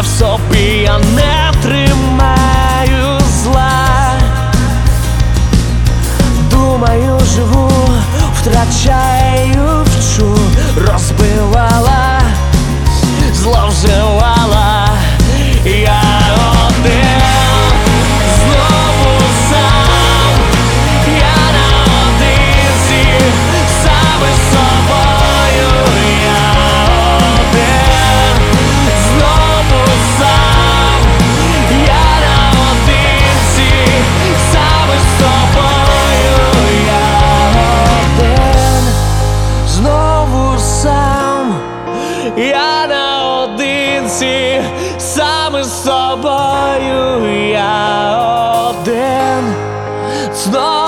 але в собі я не тримаю зла. Думаю, живу, втрачаю, вчу, розбивала, зловживала. Я один, знову сам, я наодинці, сам із собою. Я один, знову сам, я наодинці, сам із собою. Я один, знову сам, я наодинці, сам із собою. Я один, знову